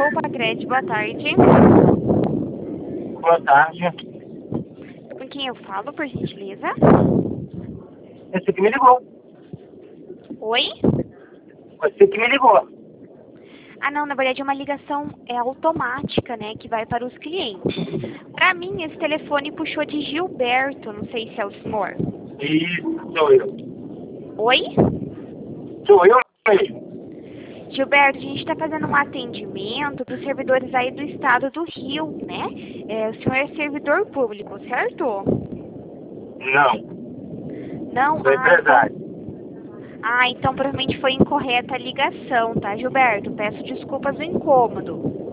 Poupa Crédito, boa tarde. Boa tarde. Com quem eu falo, por gentileza? Você que me ligou. Oi? Você que me ligou. Ah, não, na verdade é uma ligação automática, né, que vai para os clientes. Para mim, esse telefone puxou de Gilberto, não sei se é o senhor. Isso, sou eu. Oi? Sou eu mesmo. Gilberto, a gente está fazendo um atendimento para os servidores aí do estado do Rio, né? O senhor é servidor público, certo? Não, Não? sou empresário. Então provavelmente foi incorreta a ligação, tá, Gilberto? Peço desculpas do incômodo.